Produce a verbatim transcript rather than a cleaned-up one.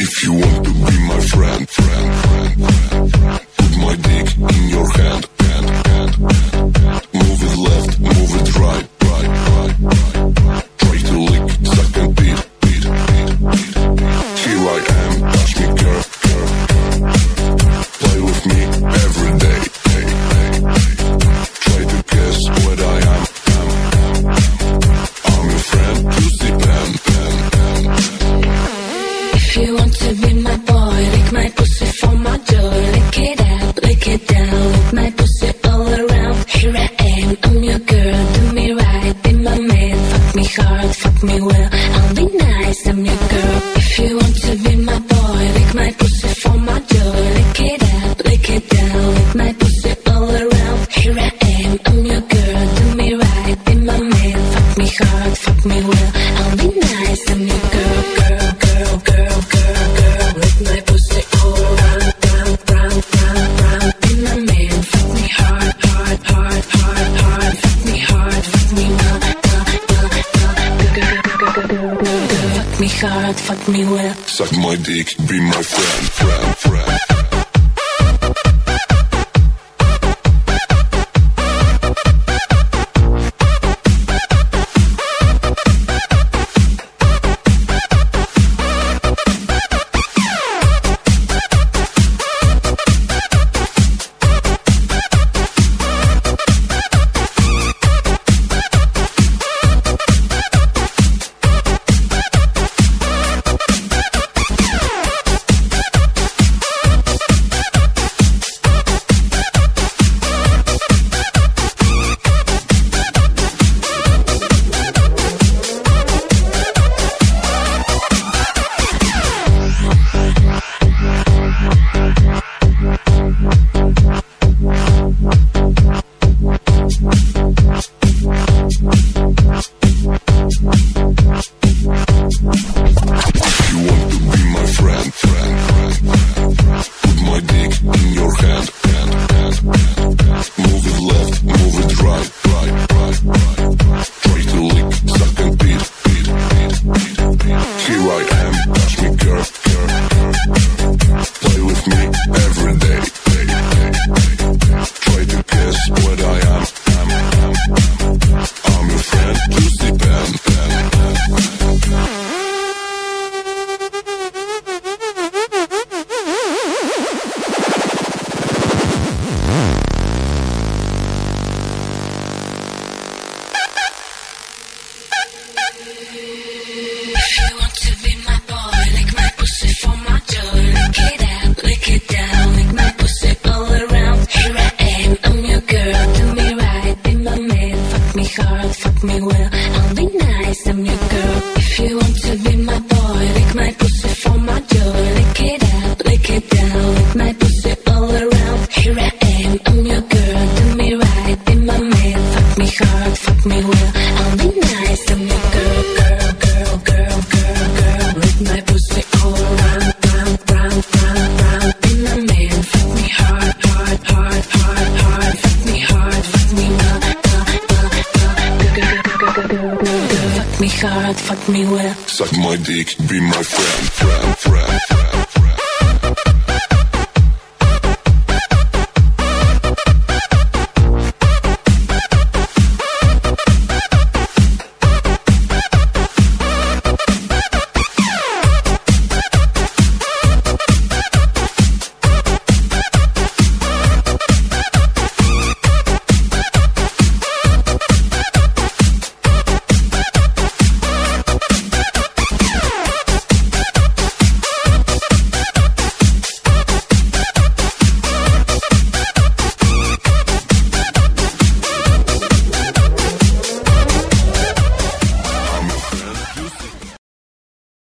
If you want to be my friend, friend, friend, friend, friend. Put my dick in your hand, hand, hand, hand. Move it left, move it right, right, right, right, right. Try to lick, suck and beat, beat, beat, beat, beat. Here I am, touch me, girl, girl, girl. Play with me every day, day, day, day. Try to guess what I am, am, am, am. I'm your friend, Lucy Pen, pen, pen, pen. If you want to be my boy, lick my pussy for my joy. Lick it up, lick it down, lick my pussy all around. Here I am, I'm your girl, do me right, be my man. Fuck me hard, fuck me well, I'll be nice, I'm your girl. If you want to be my boy, lick my pussy for my joy. Lick it up, lick it down, lick my pussy all around. Here I am, I'm your girl, do me right, be my man. Fuck me hard, fuck me well, I'll be nice, I'm your girl, girl, girl, girl, girl, girl. Lick my pussy all around, round, round, round, round. Be my man, fuck me hard, hard, hard, hard, hard. Fuck me hard, fuck me well, well, well, well. Fuck me hard, fuck me well. Suck my dick, be my friend, friend, friend. Fuck me hard, fuck me well. Suck my dick, be my friend, friend, friend, friend.